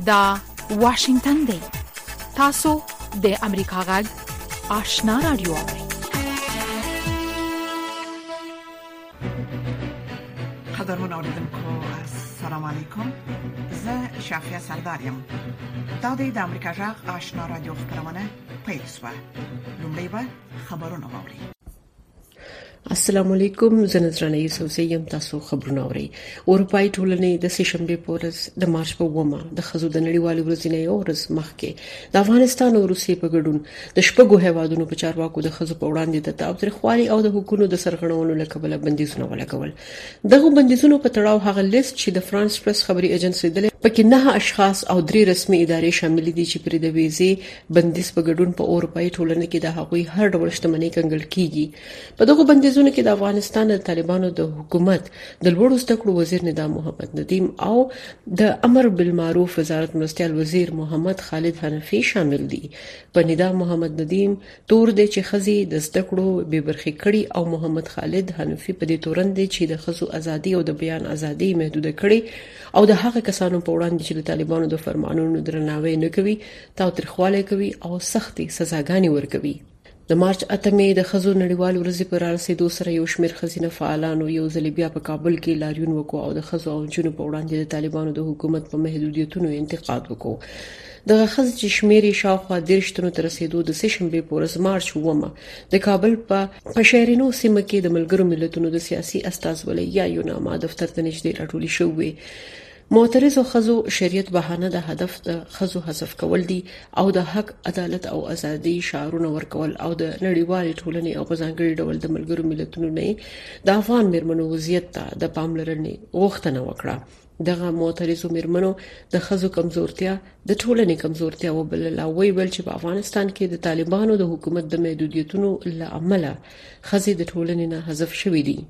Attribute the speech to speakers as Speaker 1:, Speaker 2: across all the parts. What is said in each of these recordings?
Speaker 1: دا واشنگتن دی. تاسو د امریکا غږ آشنا رادیو اورئ.
Speaker 2: قدرمن اوریدونکو السلام علیکم. زه شافیا سردارم. دا د امریکا غږ آشنا رادیو خبرونه پیل شوه. لومړی به خبرونه واورئ.
Speaker 3: السلام علیکم. زه نذرانه یوسف یم. تاسو خبرونه اورئ. اروپאי ټولنې د سهشنبه په ورځ د مارچ په 1 د خزو د نړیوالې ورځې نه یو ورځ مخکې د افغانستان او روسیې په ګډون د شپږو هیوادونو په چارواکو د خزو په وړاندې د تاوتریخوالي او د حقوقو د سرغړونو لکبله بندیزونه ولګول. دغه بندیزونو په تړاو هغه لیست چې د فرانس پریس خبري ایجنسی د پکې 9 اشخاص او 3 رسمي ادارې شامل دي چې پر د ویزې بندیز په ګډون په اروپאי ټولنه کې د هغوی هر ډول شتمنۍ کنګل کیږي. په دغه بندیزونو کې د افغانستان د طالبانو د حکومت د لوړو زده کړو وزیر نظام محمد ندیم او د امر بالمعروف وزارت مرستیال وزیر محمد خالد حنفي شامل دي. په نظام محمد ندیم تور دی چې خزي د زده کړو به برخې کړي او محمد خالد حنفي په دې تورن دی چې د خزو ازادي او د بیان ازادي محدود کړي او د هغه کسانو په وړاندې چې د طالبانو د فرمانونو درناوی نه کوي، تاوتریخوالی کوي او سختي سزاګانې ورکوي. د مارچ 8 د خزو نړیوال ورځ پر رسیدو سره یو شمېر خزینه فعالانو یو ځل بیا په کابل کې لاریون وکړ او د خزو او جنوب په وړاندې د طالبانو د حکومت په محدودیتونو انتقاد وکړ. د خزو چې شمېر شاوخوا 10 تنو تر رسیدو د سهشنبه په ورځ مارچ 1 د کابل په شهرینو سیمه کې د ملګرو ملتونو د سیاسي استازولۍ یا یوناما دفتر ته نږدې راټولې شوې. معترضو خزو شریعت بهانه د هدف د خزو حذف کول دي او د حق، عدالت او ازادي شعارونه ورکول او د نړیوالې ټولنې او په ځانګړي ډول د ملګرو ملتونو نه د افغان مېرمنو وضعیت ته د پاملرنې غوښتنه وکړه. دغه معترضو مېرمنو د خزو کمزورتیا د ټولنې کمزورتیا وبلله او ویل چې په افغانستان کې د طالبانو د حکومت د محدودیتونو لامل خزي د ټولنې نه حذف شوې دي.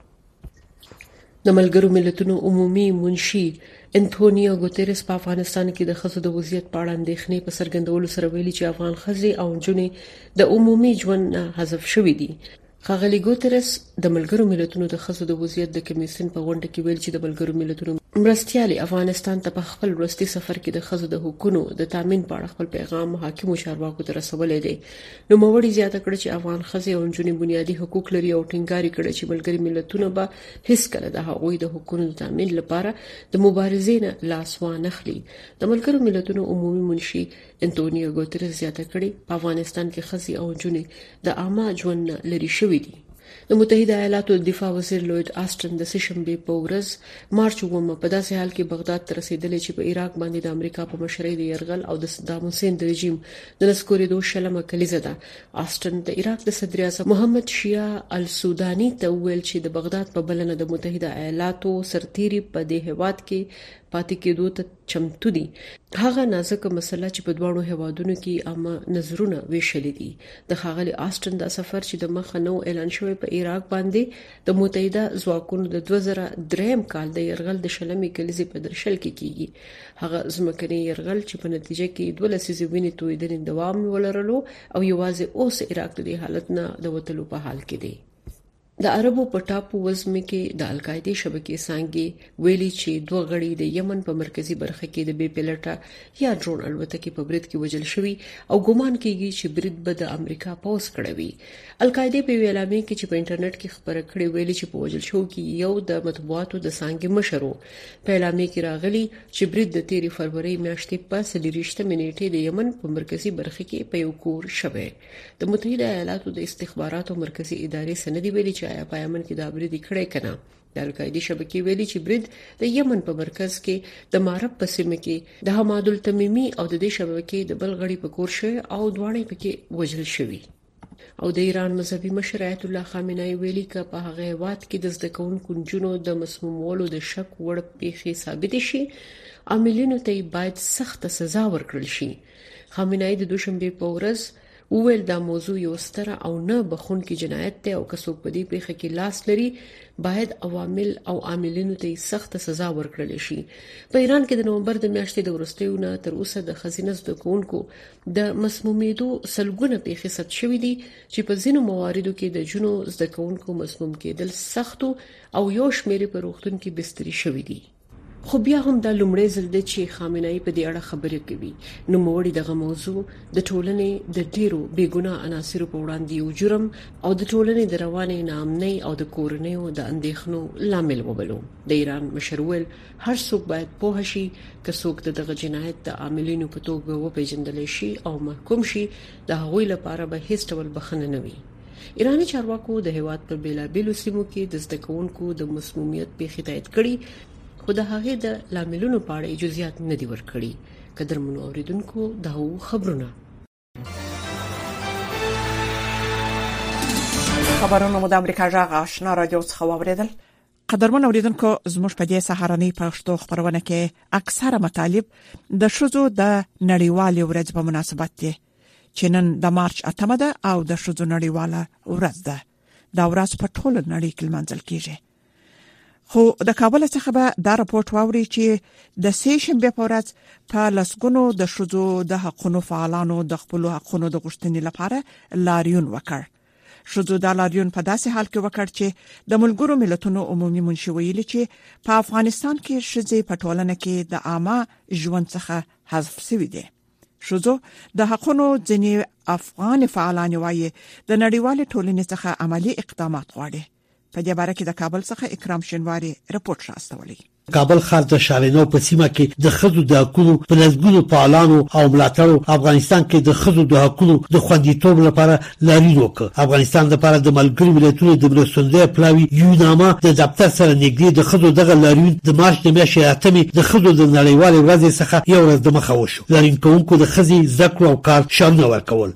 Speaker 3: د ملګرو ملتونو عمومي منشي انټونیو ګوتریس په افغانستان کې د خزو د وضعیت په اړه اندېښنې په څرګندولو سره ویلي چې افغان خزي او نجونې د عمومي ژوند نه حذف شوې دي. ښاغلي ګوتریس د ملګرو ملتونو د خزو د وضعیت د کمیسیون په غونډه کې ویل چې د ملګرو ملتونو مرستيالي افغانستان ته په خپل وروستي سفر کې د خزو د حقوقو د تامین په اړه خپل پیغام حاکمو چارواکو ته رسولې دي. نو موړي زیاته کړ چې افغان خزي او نجونې بنیادی حقوق لري او ټینګار کړي چې ملګري ملتونه به هیڅ کله د هغوی د حقوقو د تامین لپاره د مبارزې نه لاس وانه خلي. د ملګرو ملتونو عمومي منشي انټونیو ګوتریس زیاته کړي په افغانستان کې خزي او نجونې د عامه ژوند لري شوې دي. د متحده ایالاتو دفاع وزیر لوید آسټن د سهشنبه په ورځ مارچ 1 په داسې حال کې بغداد ته رسیدلی چې په عراق باندې د امریکا په مشرۍ د يرغل او د صدام حسین د رژیم د نسکورېدو شلمه کلیزه ده. آسټن د عراق د صدر اعظم محمد شیعه السودانی ته ویل چې د بغداد په بلنه د متحده ایالاتو سرتیري په دې هیواد کې پاتې کېدو ته چمتو دي. هغه نازکه مسله چې په دواړو هیوادونو کې عامه نظرونه ویشلې دي. د ښاغلي آسټن د سفر چې د مخه نو اعلان شوی په عراق باندې د متحده ځواکونو د 2003 کال د يرغل د شلمې کلیزې په درشل کې کیږي. هغه ځمکني يرغل چې په نتیجه کې 2 لسیزې وینې تویدنې دوام ولرلو او یوازې اوس عراق د حالت نه د وټلو په حال کې دی. د عربو په ټاپو وزمه کې د القاعده شبکې څنګه ویلي چې 2 غړي د یمن په مرکزی برخه کې د بي پلټه یا ډرون الوتکې په برید کې وژل شوی او ګومان کیږي چې برید به د امریکا پوز کړوي. القاعده په ویلامې کې چې په انټرنیټ کې خبره کړې ویلي چې په وژل شو کې یو د مطبوعاتو د څنګه مشرو په اعلامې کې راغلي چې برید د 13 فروری میاشتې په 30 منېټې د یمن په مرکزی برخه کې په یو کور شوه. د متحده ایالاتو د استخباراتو مرکزی ادارې سندې ویلي چې په یمن کې د برید کړي کنه. د القاعده شبکې ویلي چې برید د یمن په مرکز کې د مارب په سیمه کې د حماد التمیمی او د دې شبکې د بل غړي په کور شوی او دوانې پکې وژل شوی. او د ایران مذهبي مشر آیت الله خامنه‌ای ویلي چې په هغه وخت کې د زده کوونکو جنونو د مسمومولو د شک وړ پیښې ثابت شي، عاملینو ته باید سخت سزا ورکړل شي. خامنه‌ای د دوشنبه په ورځ وویل دا موضوع یو ستره او نه بخونکي جنایت دی او که څوک په دې پیښه کې لاس لري باید عوامل او عاملینو ته سخت سزا ورکړل شي. په ایران کې د نومبر د میاشتې د وروستیونه تر اوسه د خزینه زده کوونکو د مسمومیدو سلګونه پیښې ثبت شوې دي چې په ځینو مواردو کې د جنو زده کوونکو مسموم کېدل سختو او یو شمېر په روغتون کې بستري شوې دي. خو بیا هم د لومړي ځل د چې خامنه‌ای په دې اړه خبرې کوي نو موړي دغه موضوع د ټولنې د ډیرو بیګناه عناصرو په وړاندې یو جرم او د ټولنې د رواني ناامنۍ او د کورنیو د اندېښنو لامل وبلو. د ایران مشرول هر څوک باید پوه شي که څوک دغه جنایت د عاملینو په توګه وپیژندل شي او محکوم شي د هغوی لپاره به هیڅ ډول بخښنه نه وي. ایرانی چارواکو د هیواد په بیلابیلو سیمو کې د زده کوونکو د مسمومیت پیښې تایید کړي خو د هغې د لاملونو په اړه جزئیات نه دي ورکړي. قدرمنو اوریدونکو دا خبرونه
Speaker 2: خبرونه مو د امریکا جغ آشنا رادیو څخه واوریدل. قدرمن اوریدونکو زموږ په دې سهارنۍ پښتو خبرونه کې اکثره مطالب د شذو د نړیوالې ورځ په مناسبت دي چې نن د مارچ 8 ده او د شذو نړیواله ورځ ده. دا ورځ په ټوله نړۍ کې لمانځل کیږي. خو د کابل څخه به دا راپورټ واوري چې د سیشنبه په ورځ په لسګونو د شذو د حقوقو فعالانو د خپل حقوقو د غوښتنې لپاره لاریون وکړ. شذو د لاریون په داسې حال کې وکړ چې د ملګرو ملتونو عمومي منشي ویلي چې په افغانستان کې شذې په ټولنه کې د عامه ژوند څخه حذف شوي دي. شذو د حقوقو ځینې افغان فعالان وایي د نړیوال ټولنې څخه عملی اقدامات غواړي. په دې باره کې د کابل څخه اکرام شینواری رپورټ راستولی.
Speaker 4: کابل ښار د شارینو په سیمه کې د خزو د حقوقو په لږګونو فعالانو او ملاتړو افغانستان کې د خزو د حقوقو د خوندیتوب لپاره لاریون وکړ. افغانستان لپاره د ملګرو ملتونو د مرستندوی پلاوی یو نامه د دفتر سره نږدې د خزو دغه لاریون د مارچ د میاشتې 8 د خزو د نړیوالې ورځې څخه یو ورځ د مخه وشو. لاریون کوونکو د خزي ذکر او کار شامل ورکول.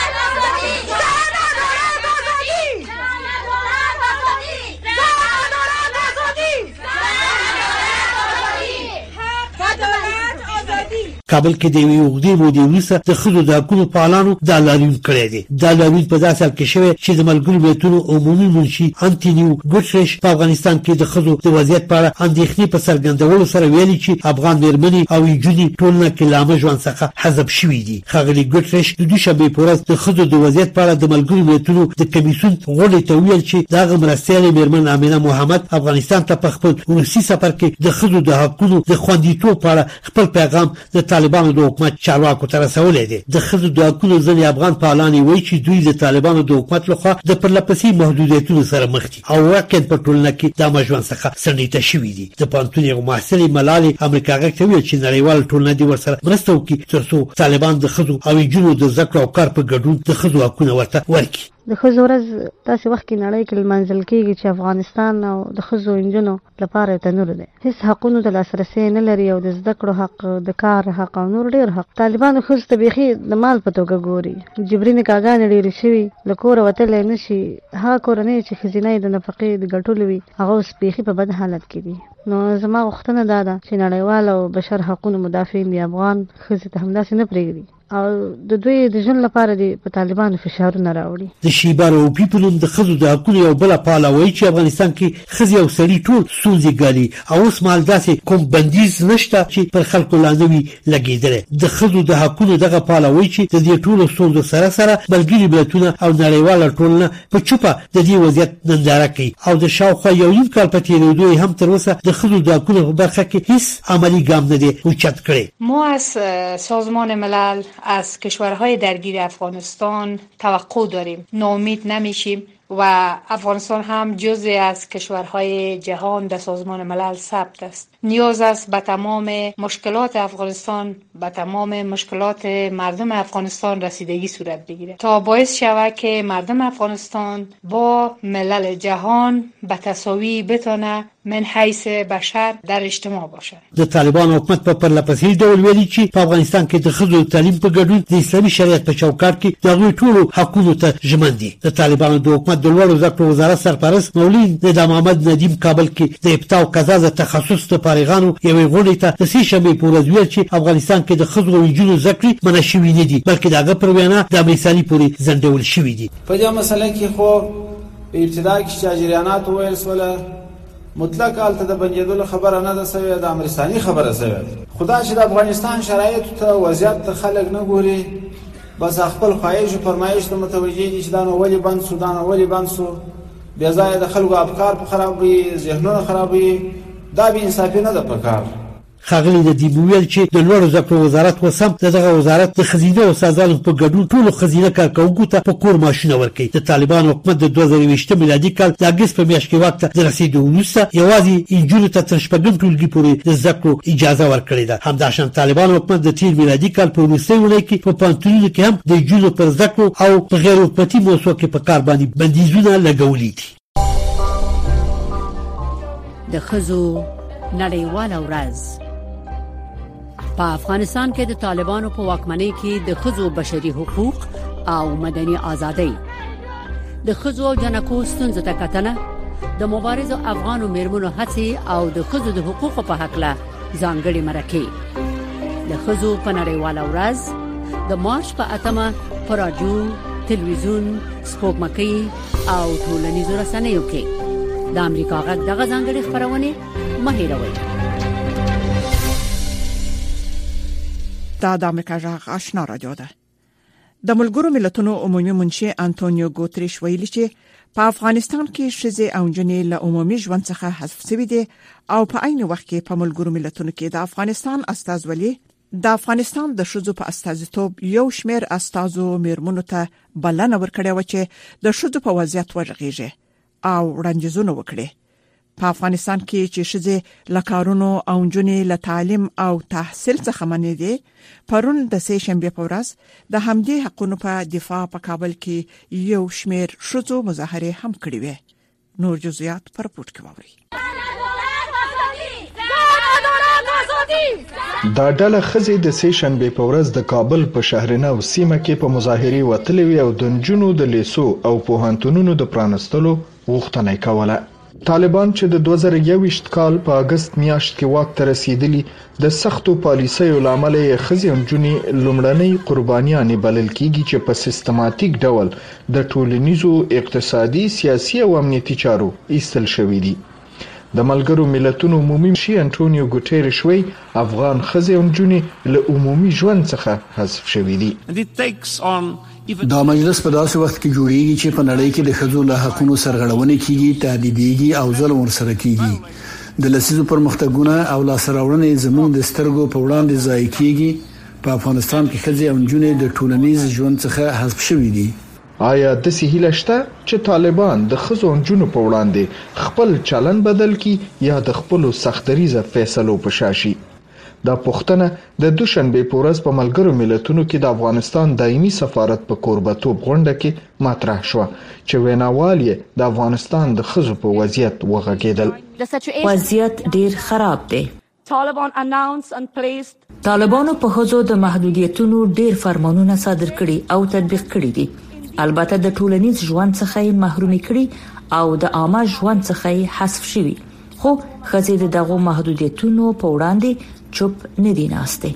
Speaker 4: کابل کې د یوې اوږدې مودې وروسته د ښځو د حقوقو فعالانو دا لاریون کړی دی. دا لاریون په داسې حال کې شوی چې د ملګرو ملتونو عمومي منشي انټونیو ګوتریش په افغانستان کې د ښځو د وضعیت په اړه اندېښنې په څرګندولو سره ویلي چې افغان مېرمنې او نجونې ټولنه کې له عامه ژوند څخه حذف شوي دي. ښاغلي ګوتریش د دوشنبې په ورځ د ښځو د وضعیت په اړه د ملګرو ملتونو د کمیسیون غونډې ته ویل چې دغه مرستیالې مېرمن امینه محمد افغانستان ته په خپل روسي سفر کې د ښځو د حقوقو د خوندیتوب په اړه خپل پیغام د طالبانو د حکومت چارواکو ته رسولې دي. د ښځو د حقوقو ځینې افغان فعالان وایي چې دوی د طالبانو د حکومت لخوا د پرلپسې محدودیتونو سره مخ دي او واقعا په ټولنه کې د مجوان څخه سرنیته شوي دي. د پانتون یو محصلې ملالۍ امریکا غږ ته ویل چې نړیوال ټولنه دې ورسره مرسته وکړي ترڅو طالبان د ښځو او نجونو د زده کړو او کار په ګډون د ښځو حقونه ورته ورکړي.
Speaker 5: د ښځو ورځ داسې وخت کې نړۍ کې لمانځل کېږي چې افغانستان او د ښځو نجونو لپاره تنور دی. هیڅ حقونو ته لاسرسی نه لري او د زده کړو حق، د کار حق او نور ډېر حق. طالبانو ښځو ته بیخي د مال په توګه ګوري. جبري نکاحګانې ډېرې شوي، له کوره وتلی نه شي. هغه کورنۍ چې ښځینه یې د نفقې د ګټلو وي هغه اوس بیخي په بد حالت کې دي. نو زما غوښتنه دا ده چې نړیوال او بشر حقونو مدافعین د افغان ښځې ته همداسې نه پرېږدي او د دوی د ژوند لپاره د طالبانو فشارونه راوړي. د
Speaker 4: شیبار او پیپلوم د ښځو د حقوقو یو بل پاله وایي چې افغانستان کې ښځې او سړي ټول ستونزې ګالي او اوس مال داسې کوم بندیز نشته چې پر خلکو لاندې وي لګېدلی. د ښځو د حقوقو دغه پاله وایي چې د دې ټولو ستونزو سره سره ملګري ملتونه او نړیواله ټولنه په چوپه د دې وضعیت ننداره کوي او د شاوخوا یو نیم کال په تېرېدو یې هم تر اوسه د ښځو د حقوقو په برخه کې هیڅ عملی ګام نه دی اوچت کړی.
Speaker 6: ما از سازمان ملل از کشورهای درگیر افغانستان توقع داریم، ناامید نمیشیم و افغانستان هم جزئی از کشورهای جهان در سازمان ملل ثبت است. نیاز است به تمام مشکلات افغانستان، به تمام مشکلات مردم افغانستان رسیدگی صورت بگیره تا باعث شود که مردم افغانستان با ملل جهان به تساوی بتونه من حیث بشر در اجتماع باشه.
Speaker 4: د طالبان حکومت په پرلپسې ډول ویلي چې په افغانستان کې د ښځو تعلیم په ګډون د اسلامي شریعت په چوکاټ کې د هغوی ټولو حقونو ته ژمن دي. د طالبانو د حکومت د لوړو زده کړو وزارت سرپرست مولوي نظام محمد ندیم کابل کې د ابتدا او قضا د تخصص د فارغانو یوې غونډې ته د سهشنبې په ورځ ویل چې افغانستان کې د ښځو او نجونو زده کړې منع شوي نه دي بلکې د هغه پر وینا د امریکایي پورې ځنډول شوي دي.
Speaker 7: په دې مسله کې خو په ابتدا کې چې جریانات ویل سوله مطلق حالت د بنجیدلو خبره نه ده سوی، د امریکایي خبره سوی. خدا چې د افغانستان شرایط ته وضعیت ته خلک نه ګوري، بس خپل خواهش او فرمایش ته متوجه دي چې دا نو ولی بند سو، دا نو ولی بند سو. بیا ځای د خلکو افکار په خرابوي، ذهنونه خرابوي دا بې انصافي نه ده پکار.
Speaker 4: خاغلی د دې ویل چې د لوړو زده کړو وزارت وسم دغه وزارت د خزینه او استادانو په ګډون ټولو خزینه کارکونکو ته په کور ماشين ورکړي. د طالبان حکومت د 2020 میلادي کال د اگست په میاشت کې واک ته د رسیدو وروسته یوازې انجونو ته تر شپږم ټولګي پورې د زده کړو اجازه ورکړې ده. همداشان طالبان حکومت د تیر میلادي کال په وروستۍ اونۍ کې په پانتونونو کې هم د انجونو پر زده کړو او په غیر حکومتي موضوع کې په کار باندې بندیزونه لګولي دي.
Speaker 8: د ښځو نړیواله ورځ په افغانستان کې د طالبانو په واکمنۍ کې د ښځو بشري حقوق او مدني ازادۍ د ښځو او جنکو ستونزو ته کتنه د مبارزو افغانو میرمنو هڅې او د ښځو د حقوقو په حق له ځانګړي مرکې د ښځو په نړیواله ورځ د مارچ په 8 په رادیو، تلویزیون، سپوږمکۍ او ټولنیزو رسنیو کې د امریکا غږ دغه ځانګړي خبرونه مه هېروئ.
Speaker 2: دا د امریکا غږ آشنا رادیو ده. د ملګرو ملتونو عمومي منشي انټونیو ګوتریش ویلي چې په افغانستان کې ښځې او نجونې له عمومي ژوند څخه حذف شوي دي او په عین وخت کې په ملګرو ملتونو کې د افغانستان استازولي د افغانستان د ښځو په استازیتوب یو شمېر استازو میرمنو ته بلنه ورکړې و چې د ښځو په وضعیت وژغېږي او وړاندیزونه وکړي. په افغانستان کې چې ښځې له کارونو او نجونې له تعلیم او تحصیل څخه منې دي، پرون د سه شنبه په ورځ د همدې حقونو په دفاع په کابل کې یو شمېر ښځو مظاهره هم کړې وې. نور جزئیات پر پورت کوي.
Speaker 9: دا ډله ښځې د سه شنبه په ورځ د کابل په شهرنو سیمه کې په مظاهره وتلې او د نجونو د لیسو او پوهنتونونو د پرانستلو غوښتنه کوله. طالبان چې د 2021 کال په اگست میاشت کې واک ته رسیدلی د سختو پالیسیو لامل یې ښځې او نجونې لومړنۍ قربانیان بلل کیږي چې په سیستماتیک ډول د ټولنیزو، اقتصادي، سیاسي او امنیتي چارو ایستل شوې دي. د ملګرو ملتونو عمومي منشي انټونیو ګوتریش وایي افغان ښځې او نجونې له عمومي ژوند څخه حذف شوې دي.
Speaker 10: دا مجلس په داسې وخت کې جوړیږي چې په نړۍ کې د ښځو له حقوقو سرغړونه کیږي، تهدیدېږي او ظلم ورسره کیږي. د لسیزو پرمختګونه او لاسراوړنې زموږ د سترګو په وړاندې ځای کیږي. په افغانستان کې ښځې او نجونې د ټولنیز ژوند څخه حذف شوې دي.
Speaker 9: آیا د سهیله شته چې طالبان د ښځو او نجونو په وړاندې خپل چلن بدل کړي یا د خپل سختریزه فیصلو په شاشي؟ دا پوښتنه د دوشنبه په ورځ په ملګرو ملتونو کې د افغانستان دایمي سفارت په کوربتوب غونډه کې مطرح شو چې ویناوال یې د افغانستان د ښځو په وضعیت وغږیدل.
Speaker 11: وضعیت ډیر خراب دی. طالبانو په ښځو د محدودیتونو ډیر فرمانونه صادر کړي او تطبیق کړي دي. البته د ټولنیز ژوند څخه محرومي کړي او د عامه ژوند څخه حذف شوي، خو ښځې دغه محدودیتونو په وړاندې چوپ نه دي ناشته.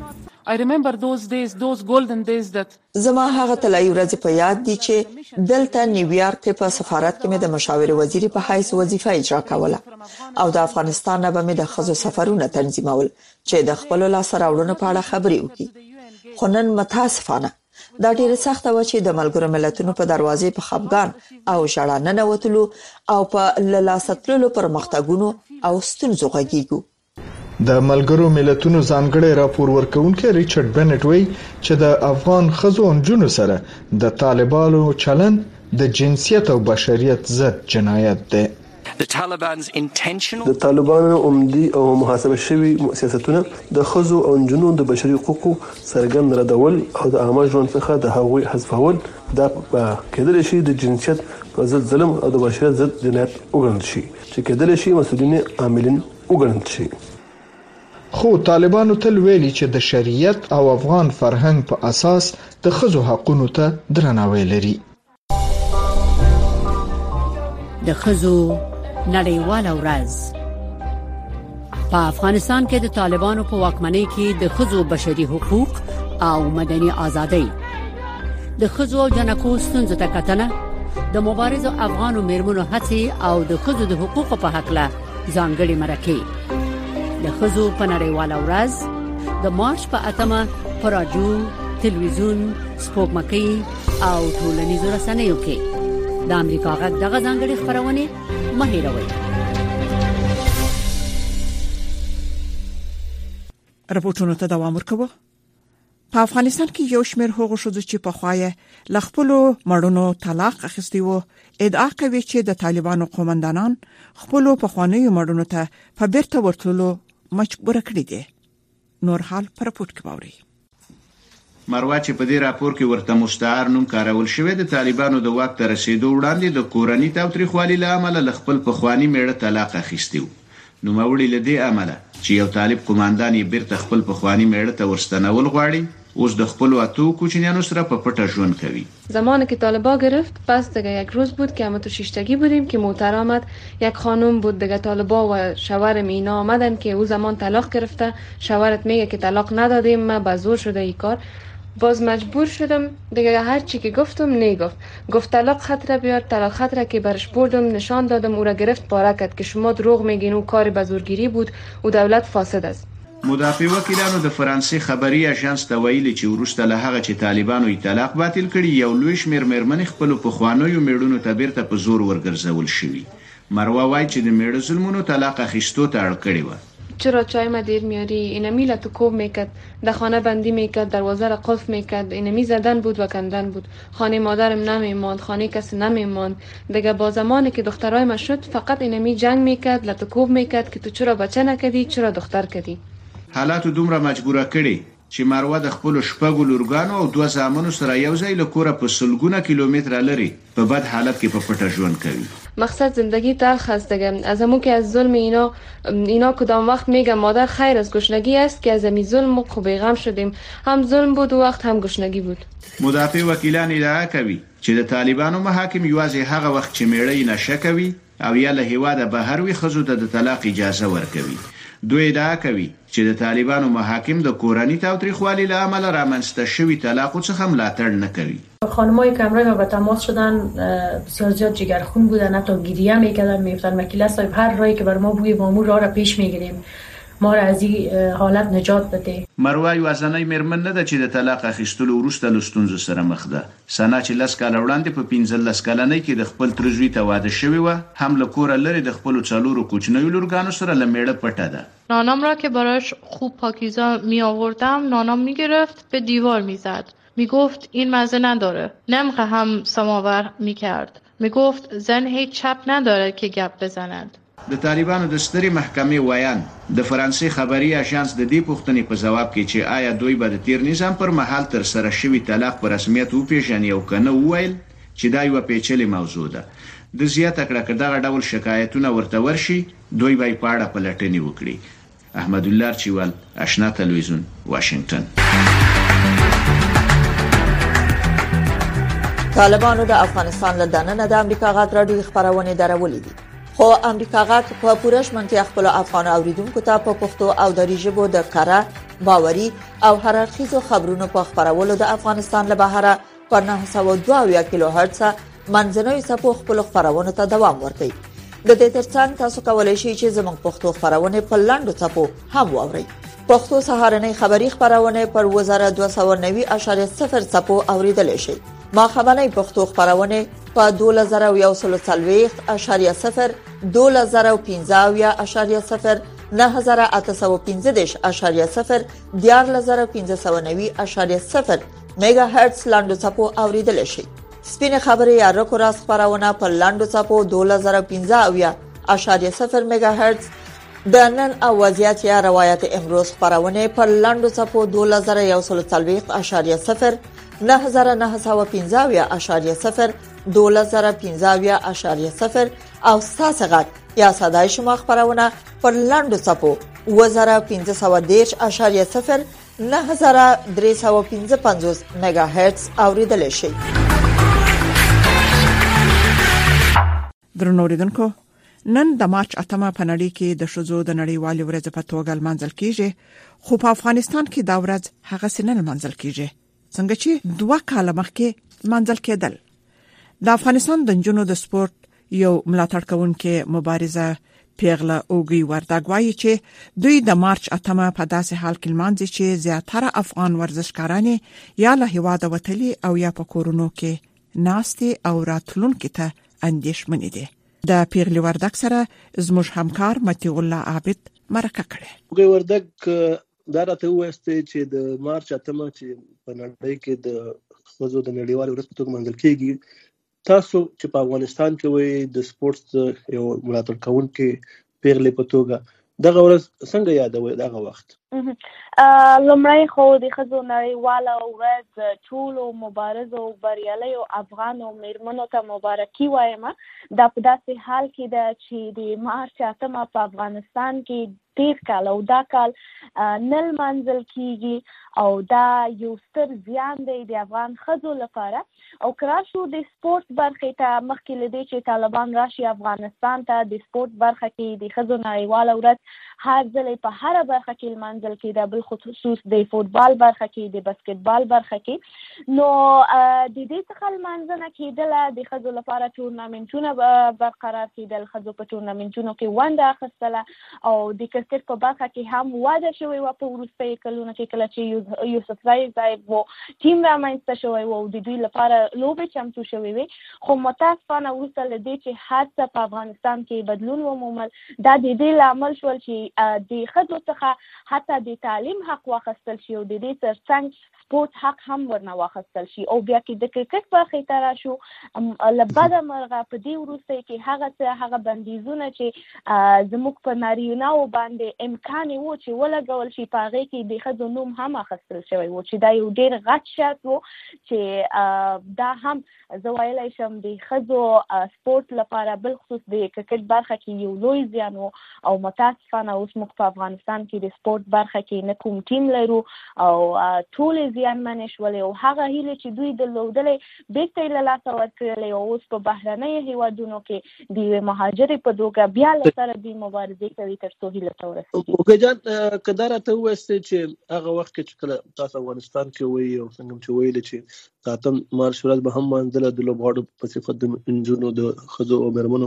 Speaker 12: زما هغه طلایي ورځې په یاد دي چې دلته نیویارک په سفارت کې مې د مشاور وزیر په حیث وظیفه اجرا کوله او د افغانستان نه به مې د ښځو سفرونه تنظیمول چې د خپل لاسراوړنو په اړه خبرې وکړي. خو نن متاسفانه دا ډیره سخته و چې د ملګرو ملتونو په دروازې په خفګان او ژړا نه وتلو او په لاساتلو پرمختګونو او ستونزو غږیږو.
Speaker 9: د ملګرو ملتونو ځانګړی راپور ورکونکي ریچارډ بنټ وایي چې د افغان ښځو او نجونو سره د طالبانو چلن د جنسیت او بشریت ضد جنایت دی.
Speaker 13: د طالبانو عمدي او محاسبه شوی سیاستونه د ښځو او نجونو د بشري حقوقو څرګند ردول او د عامه ژوند څخه د هغوی حذفول دا کېدل شي د جنسیت پر ضد ظلم او د بشریت ضد جنایت وګڼل شي چې کېدل شي مسؤلین عاملین وګڼل شي.
Speaker 9: خو طالبانو تل ویلي چې د شریعت او افغان فرهنګ په اساس د ښځو حقوقو ته درناوی لري.
Speaker 8: د ښځو نړیواله ورځ په افغانستان کې د طالبانو په واکمنۍ کې د ښځو بشري حقوق او مدني ازادۍ د ښځو او جنکو ستونزو ته کتنه د مبارزو افغانو میرمنو هڅې او د ښځو د حقوقو په حق له ځانګړي مرکې د ښځو په نړیواله ورځ د مارچ په 8 په رادیو، تلویزیون، سپوږمکۍ او ټولنیزو رسنیو کې د امریکا غږ دغه ځانګړي خبرونه مه هېروئ.
Speaker 2: راپورټونو ته دوام ورکوي. په افغانستان کې یو شمېر هغو ښځو چې په خوایه لخپلو مړونو طلاق اخیستی وو ادعا کوي چې د طالبانو قومندانان خپلو پخوانیو مړونو ته په بیرته ورتلو مجبور کړي دي. نور حال پر راپورټ کې باوري.
Speaker 14: مروه چې په دې راپور کې ورته مستعار نوم کارول شوی د طالبانو د واک ته رسیدو وړاندې د کورنۍ تاوتریخوالي له امله ل خپل پخوانی میړه طلاق اخیستی وو. نو موري له دې امله چې یو طالب قومندان یې بیرته خپل پخوانی میړه ته ورستنول غواړي اوس د خپل واتو کوچنیانو سره په پټه ژوند کوي.
Speaker 15: زمانی که طالبا گرفت پس دیگه یک روز بود که همه تو شیشتگی بودیم که موتر آمد یک خانم بود دیگه طالبا و شوهر مینا آمدن که او زمان طلاق گرفته شوهرت میگه که طلاق ندادیم من به زور شده ای کار باز مجبور شدم دیگه هر چی که گفتم نگفت گفت طلاق خطره بیار طلاق خطره که برش بردم نشان دادم او را گرفت پاره کرد که شما دروغ میگین او کار به زورگیری بود او دولت فاسد است.
Speaker 14: مدافع وکیلانو د فرانسې خبري اژانس ته ویلي چې وروسته له هغه چې طالبانو یې طلاق باطل کړي یو لوی شمېر مېرمنې خپلو پخوانیو میړونو ته بیرته په زور ورګرځول شوي. مروه وایي چې د میړه ظلمونو طلاق اخیستو ته اړ کړې وه.
Speaker 15: چرا چای ما دیر میاری اینمی لتو کوب میکرد در خانه بندی میکرد دروازه را قفل میکرد اینمی زدن بود و کندن بود خانه مادرم نمیماند خانه کسی نمیماند دیگه با زمانی که دخترای ما شد فقط اینمی جنگ میکرد لتو کوب میکرد که تو چرا بچه نکدی چرا دختر کدی.
Speaker 14: حالاتو دومره مجبوره کړي چې مروه د خپل شپږو لورګانو او 2 زامنو سره یو ځای له کوره په سلګونه کیلومتره لري په بد حالت کې په پټه ژوند کوي.
Speaker 15: مقصد زندگی تلخ است دیگه از همون که از ظلم اینا کدام وقت میگم مادر خیر از گشنگی است که از امی ظلم و بیغم شدیم هم ظلم بود و وقت هم گشنگی بود.
Speaker 14: مدافع وکیلان ادعا کوي چې د طالبانو محاکم یوازې هغه وخت چې میړه نشه کوي او یا له هیواده بهر وي ښځو ته د طلاق اجازه ورکوي. دوی ادعا کوي چې د طالبانو محاکم د کورنۍ تاوتریخوالي له امله رامنځته شوی طلاق څخه ملاتړ نه کوي.
Speaker 16: خانم‌های که همراه ما به تماس شدن بسیار زیاد جگرخون بودن حتی گریه می‌کردن می‌گفتن وکیل صاحب هر راهی که بر ما بوی مامور راه را پیش می‌گیریم ما را از این حالت نجات بده.
Speaker 14: مروه یو ځانای میرمن نه ده چې د طلاق اخیستلو وروسته له ستونزو سره مخ ده. سنا چې 10 کال وړاندې په 15 کلنۍ کې د خپل ترزوی ته واده شوی و هم له کوره لري د خپل څلورو کوچنیو لورګانو سره له میړه پټه ده.
Speaker 17: نانام را که براش خوب پاکیزه می آوردم نانام می گرفت به دیوار می زد. می گفت این مزه نداره. نمخه هم سماور می کرد. می گفت زن هیچ چپ نداره که گپ بزند.
Speaker 14: د طالبانو د ستري محکمې ویان د فرانسې خبري اژانس د دې پوښتنې په جواب کې چې آیا دوی به د تیر نظام پر مهال تر سره شوی طلاق په رسمیت وپیژني او کنه وویل چې دا یو پیچلې موضوع ده. د زیاته کړه که دغه ډول شکایتونه ورته ورشي دوی به په اړه پلټنې وکړي. احمد الله چوال آشنا تلویزیون واشنگټن.
Speaker 12: طالبانو د افغانستان له دننه د امریکا غږ راډیو خبرونه درولې دي. خو امریکا غږ په پوره شمنتیا خپل افغان اوریدونکو ته په پښتو او دری ژبه د کاره باوري او هررخیزو خبرونو په خبرولو د افغانستان له بهره په 902 کیلو هرتز منځنوي څپو خپل خبرونه ته دوام ورکړي. د دې ترڅنګ تاسو کولای شئ چې زموږ پښتو خبرونه په لاندو څپو هم واورئ. پښتو سهارنۍ خبری خبرونه پر 1290.0 څپو اوریدل شي. ما خبرنۍ پښتو خبرونه په 2040.0 2015.0 9815.0 14590.0 میگا هرتز لاندو څپو اوریدل شي. سپینه خبري یا رکو راس خبرونه په لاندو څپو 2015.0 میگا هرتز د نن او وضعیت یا روایت امروز خبرونه په لاندو څپو 2140.0 9915.0 2015.0 او ساسغت یا صدای شما خبرونه پر لاندو څپو 1510.0 9350 میگا هرتز اوریدل شي.
Speaker 2: درنو اوریدونکو نن د مارچ 8 په نړۍ کې د شذو د نړیوالې ورځ په توګه لمانځل کیږي خو په افغانستان کې دا ورځ هغه سنن لمانځل کیږي څنګه چې 2 کال مخکې لمانځل کېدل. د افغانستان د نجونو د سپورت یو ملاتړ کوونکې مبارزه پیغله اوګي وردګ وایي چې دوی د مارچ 8 په داسې حال کې لمانځي چې زیاتره افغان ورزشکاران یا له هیواده وتلي او یا په کورونو کې ناستي او راتلونکي ته اندېښمنې دي. د پیغلې وردګ سره زموږ همکار متي الله عابد مرکه کړې.
Speaker 18: اوګي وردګ
Speaker 13: دا راته ووایاست چې د مارچ 8 چې په نړۍ کې د ښځو د نړیوالې ورځ په توګه لمانځل کېږي، تاسو چې په افغانستان کې وئ د سپورټس یو ملاتړ کوونکې پیغلې په توګه دغه ورځ څنګه یادوئ دغه وخت؟
Speaker 18: لومړی خو د ښځو نړیواله ورځ ټولو مبارزو بریالیو افغانو میرمنو ته مبارکي وایم. دا په داسې حال کې ده چې د مارچ 8 په افغانستان کې تیر کال او دا کال نه لمانځل کیږي او دا یو ستر زیان دی د افغان ښځو لپاره. او کرار شو د سپورت برخې ته، مخکې له دې چې طالبان راشي افغانستان ته، د سپورت برخه کې د ښځو نړیواله ورځ هر ځل په هر برخه کې لمانځل کېده، بالخصوص د فوټبال برخه کې، د بسکټبال برخه کې. نو د دې څخه لمانځنه کېدله، د ښځو لپاره ټورنامنټونه برقرار کېدل، ښځو په ټورنامنټونو کې ونډه اخیستله او د کرکټ په برخه کې هم وده شوې وه په وروستیو کلونو کې، کله چې یوسف زای صاحب ټیم رامنځته شوی و او د دوی لپاره لوبې چمتو شوې وې. خو متاسفانه وروسته له دې چې هر څه په افغانستان کې بدلون ومومل، دا د دې لامل شول چې د ښځو څخه حتی د تعلیم حق واخیستل شي او د دې ترڅنګ سپورت حق هم ورنه واخیستل شي. او بیا کې د کرکټ برخې ته راشو، له بده مرغه په دې وروستیو کې هغه بندیزونه چې زموږ په نارینه‌وو باندې امکان و چې ولګول شي، په هغې کې د ښځو نوم هم اخیستل شوی و چې دا یو ډېر غټ شرط و چې دا هم زه ویلی شم د ښځو سپورت لپاره بالخصوص د کرکټ برخه کې یو لوی زیان و. او متاسفانه اوس موږ په افغانستان کې د سپورت برخه کې نه کوم ټیم لرو او ټولې زیانمنې شولې او هغه هیلې چې دوی درلودلې بېرته یې له لاسه ورکړلې او اوس په بهرنیو هېوادونو کې د یوې مهاجرې په توګه بیا له سره دوی مبارزې کوي تر څو هیله ته ورسېږي.
Speaker 13: اوکې جان، که دا راته ووایاستئ چې هغه وخت کې چې کله تاسو افغانستان کې وئ او څنګه چې ویلې چې 8 مارچ ورځ به هم لمانځله د لوبغاړو په صفت د نجونو د ښځو او مېرمنو،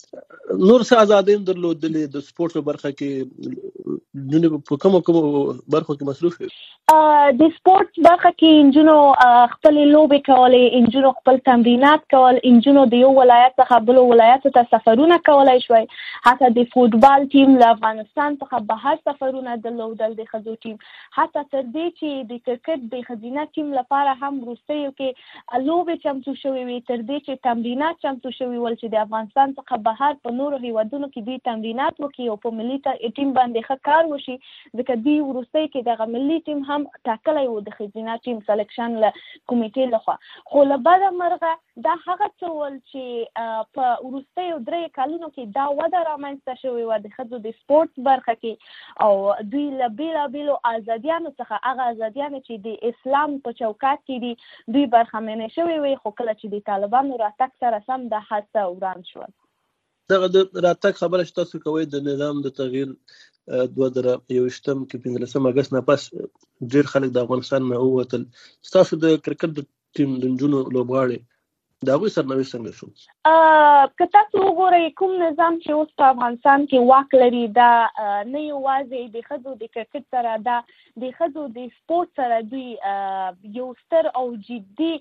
Speaker 13: نور څه ازادۍ هم درلودلې د سپورټ په برخه کې؟ نجونې په کومو برخو کې مصروف وي؟
Speaker 18: د سپورټ برخه کې نجونو خپلې لوبې کولې، نجونو خپل تمرینات کول، نجونو د یو ولایت څخه بلو ولایت ته سفرونه کولی شوی، حتی د فوټبال ټیم له افغانستان څخه بهر سفرونه درلودل د ښځو ټیم، حتی تر دې چې د کرکټ د ښځینه ټیم لپاره هم وروستیو کې لوبې چمتو شوې وي، تر دې چې تمرینات چمتو شوي ول چې د افغانستان څخه بهر په نورو هیوادونو کې دوی تمرینات وکړي او په ملي ټیم باندې ښه کار وشي، ځکه دوی وروستیو کې دغه ملي ټیم هم ټاکلی و د ښځینه ټیم سلیکشن له کمیټې لخوا. خو له بده مرغه دا هغه څه ول چې په وروستیو 3 کلونو کې دا وده رامنځته شوې وه د ښځو د سپورټس برخه کې او دوی له بېلابېلو ازادیانو څخه، هغه ازادیانې چې د اسلام په چوکاټ کې دي، دوی برخمنې شوې وې. خو کله چې د طالبانو راتګ سره سم دا هڅه وران شول.
Speaker 13: دغه د راتګ خبره چې تاسو کوئ د نظام د تغییر 2021 کې 15 اګست نه پس ډېر خلک د افغانستان نه ووتل. ستاسو د کرکټ ټیم د نجونو لوبغاړي د هغوی سرنوشت څنګه شو؟
Speaker 18: که تاسو وګورئ کوم نظام چې اوس په افغانستان کې واک لري، دا نه یوازې د ښځو د کرکټ سره، دا د ښځو د سپورټ سره دوی یو ستر او جدي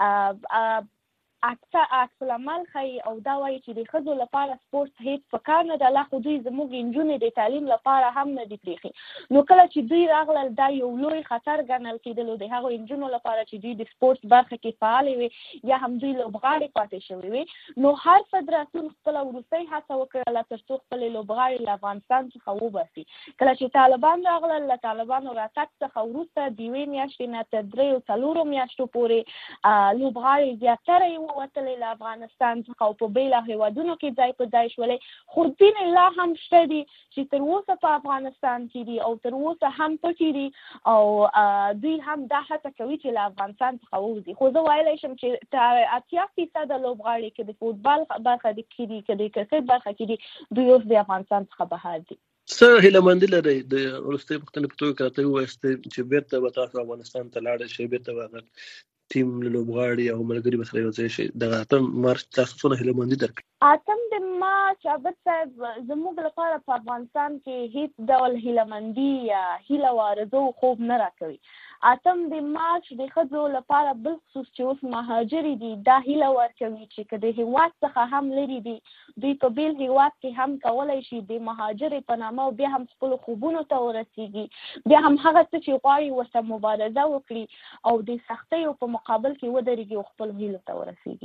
Speaker 18: عکس العمل ښیي او دا وایي چې د ښځو لپاره سپورټ هیڅ پکار نه ده، لا خو دوی زموږ نجونې د تعلیم لپاره هم نه دي پرېښي. نو کله چې دوی راغلل دا یو لوی خطر ګڼل کېدلو د هغو نجونو لپاره چې دوی د سپورټ برخه کې فعالې وي یا هم دوی لوبغاړې پاتې شوې وي. نو هر فدراسیون خپله وروستۍ هڅه وکړله تر څو خپلې لوبغاړې له افغانستان څخه وباسي. کله چې طالبان راغلل، له طالبانو راتګ څخه وروسته د 2 میاشتې نه تر 3-4 میاشتو پورې لوبغاړې زیاتره یې وتلې له افغانستان څخه او په بیله هیوادونو کې ځای په ځای شولې. خو ځینې لا هم شته دي چې تر اوسه په افغانستان کې دي او تر اوسه هم پټې دي او دوی هم دا هڅه کوي چې له افغانستان څخه ووځي. خو زه ویلی شم چې 80% لوبغاړي که د فوټبال برخه کې دي که د کرکټ برخه کې دي، دوی اوس د افغانستان څخه بهر دي.
Speaker 13: څه هیلهمندي لرئ د وروستۍ پوښتنې په توګه که راته ووایاستئ چې بیرته به تاسو افغانستان ته لاړ شئ، بیرته به هغه ټیم لوبغاړي او ملګري به سره یو ځای شي، دغه 8 مارچ تاسو څونه هیلهمندي درکړي؟
Speaker 18: 8 مارچ عابد صاحب زموږ لپاره په افغانستان کې هیڅ ډول هیلهمندي یا هیله و آرزو خوب نه راکوي. اتم د مارچ د ښځو لپاره بل خصوص چې اوس مهاجرې دي دا هیله ورکوي چې که د هیواد څخه هم لرې دي دوی په بیل هیواد کې هم کولی شي د مهاجرې په نامه او بیا هم خپلو خوبونو ته ورسیږي بیا هم هغه څه چې غواړي ورته مبارزه وکړي او د سختیو په مقابل کې ودرېږي او خپلو هیلو ته ورسیږي.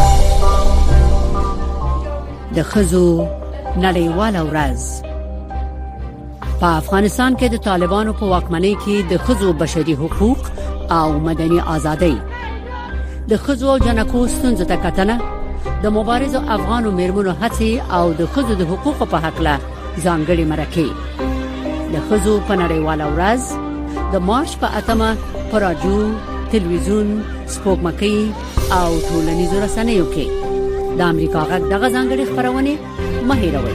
Speaker 8: د ښځو نړیواله ورځ په افغانستان کې د طالبانو په واکمنۍ کې د ښځو بشري حقوق او مدني ازادۍ د ښځو او جنکو ستونزو ته کتنه د مبارزو افغانو میرمنو هڅې او د ښځو د حقوقو په حق له ځانګړي مرکې د ښځو په نړیواله ورځ د مارچ په 8 په رادیو تلویزیون سپوږمکۍ او ټولنیزو رسنیو کې د امریکا غږ دغه ځانګړي خبرونه مه هېروئ.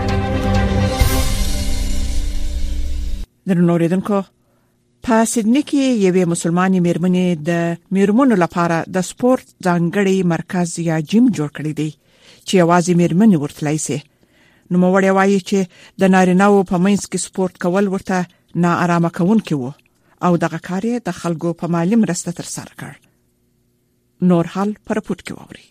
Speaker 2: درنو اوریدونکو په سیدنی کې یوې مسلمانې میرمنې د میرمنو لپاره د سپورت ځانګړي مرکز یا جیم جوړ کړی دی چې یوازې میرمنې ورتلای شي. نو موړی وایي چې د نارینه‌و په منځ کې سپورت کول ورته ناآرامه کوونکی وو او دغه کار یې د خلکو په مالی مرسته تر سره کړ. نور حال پر پټ کې ووري.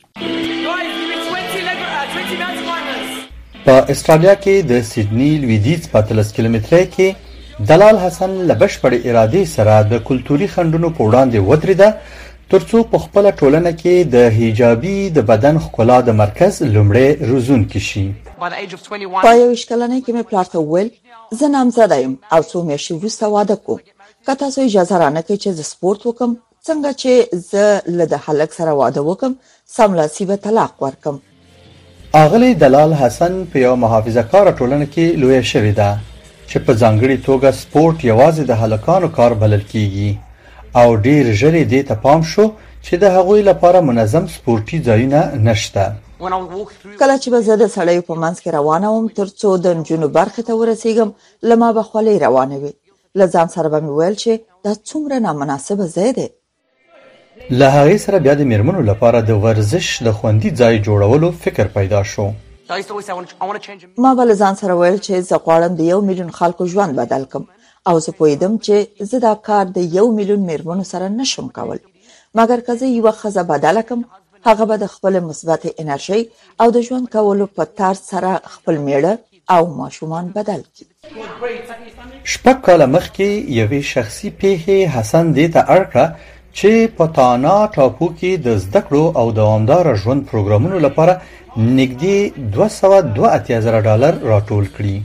Speaker 19: په استرالیا کې د سیدنی لویدیځ په 30 کیلومترۍ کې دلال حسن لبشپړ اراده سره د کلتوري خندونو په وړاندې ودرېده ترڅو په خپل ټولنه کې د حجابي د بدن ښکلا د مرکز لومړی روزونکي شي.
Speaker 12: په 21 کلنۍ کې مې پلار ته وویل زه نامزده یم او څو میاشتې وروسته واده کوم. که تاسو اجازه رانکړئ چې زه سپورت وکم څنګه چې زه له د هلک سره واده وکم سملاسي به طلاق ورکم.
Speaker 19: اغلی دلال حسن په یو محافظه‌کاره ټولنه کې لوی شوی ده چې په ځانګړي توګه سپورت یوازې د هلکانو کار بلل کیږي او ډیر ژر دې ته پام شو چې د هغوی لپاره منظم سپورتي ځایونه نشته.
Speaker 12: کله چې به زه د سړیو په منځ کې روانه وم ترڅو د نجونو برخې ته ورسېږم له ما به خولې روانې وي. له ځان سره به مې ویل چې دا څومره نامناسبه ځای دی.
Speaker 19: له هغې سره بیا د میرمنو لپاره د ورزش د خوندي ځای جوړولو فکر پیدا شو.
Speaker 12: ما به له ځان سره ویل چې زه غواړم د 1 میلیون خلکو ژوند بدل کړم او زه پوهیدم چې زه دا کار د 1 میلیون میرمنو سره نشم کول. مګر که زه یوه ښځه بدله کړم هغه به د خپل مثبت انرژي او د ژوند کولو په طرز سره خپل میړه او ماشومان بدل کړي.
Speaker 19: شپږ کاله مخکې یوې شخصي پیښې حسن دې ته اړ کړه چې په تانا ټاپو کې د زده کړو او دوامدار ژوند پروګرامونو لپاره نږدې $282,000 راټول کړي.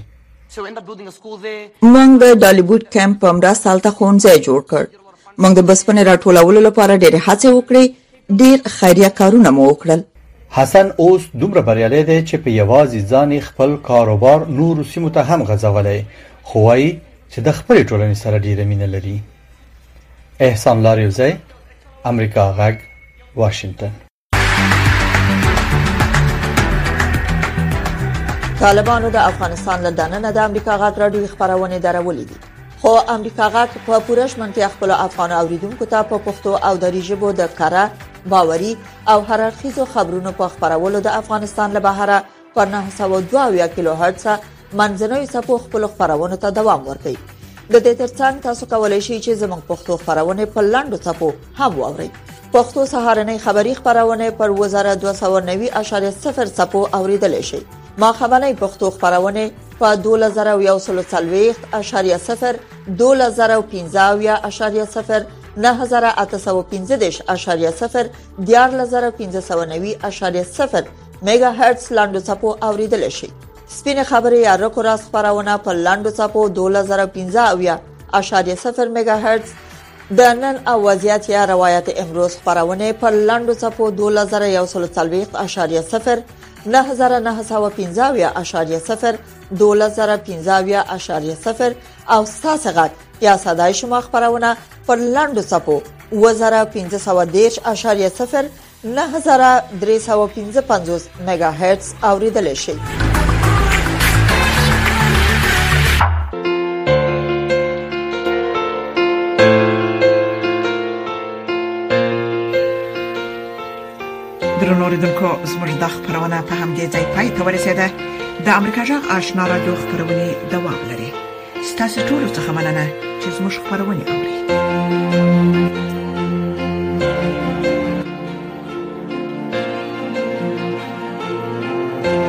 Speaker 12: موږ د ډالیوډ کیمپ په مرسته هلته ښوونځی جوړ کړ. موږ د بسپنې راټولولو لپاره ډېرې هڅې وکړې. ډېر خیریه کارونه مو وکړل.
Speaker 19: حسن اوس دومره بریالی دی چې په یوازې ځان خپل کاروبار نورو سیمو ته هم غځولی خو وایي چې د خپلې ټولنې سره ډېره مینه لري. احسان لاریوزی، امریکا غږ، واشنگټن.
Speaker 12: طالبانو د افغانستان له دننه د امریکا غږ راډیو خبرونه درولې دي خو امریکا غږ په پوره شمنتیا خپل افغان اوریدونکو ته په پښتو او دری ژبو د کاره باوري او هررخیزو خبرونو په خبرولو د افغانستان له بهره پر 902 کیلو هرتز منځنوي څپو خپل خبرونه ته دوام ورکوي. د دې ترڅنګ تاسو کولای شئ چې زموږ پښتو خبرونه په لاندو څپو هم واورئ. پښتو سهارنۍ خبری خبرونه پر 1290.0 څپو اوریدل شي. ما خبرنۍ پښتو خبرونه په 2040.0 2015.0 9815.0 14590.0 میگا هرتز لاندو څپو اوریدل شي. سپینه خبري یا رکو راس خبرونه په لاندو څپو 2015.0 میگا هرتز د نن اوازيات یا روایت امروز خبرونه په لاندو څپو 2140.0 9915.0 2015.0 او ساسغت یا صدای شما خبرونه پر لاندو څپو 1510.0 9355 میگا هرتز اوریدل شي.
Speaker 2: درنو اوریدونکو زموږ د خبرونه په همدې ځای پای ته ورسېده. د امریکا جغ آشنا رادیو خبرونه دوام لري. ستاسو ټول څه مننه چې زموږ خبرونه اوري.